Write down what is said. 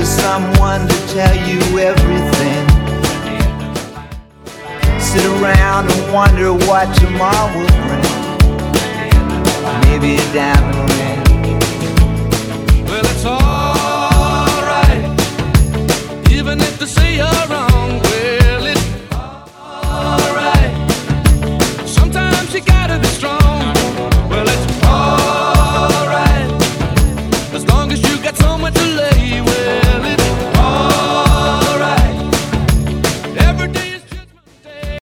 for someone to tell you everything. Sit around and wonder what tomorrow will bring. Maybe a diamond ring. Well, it's all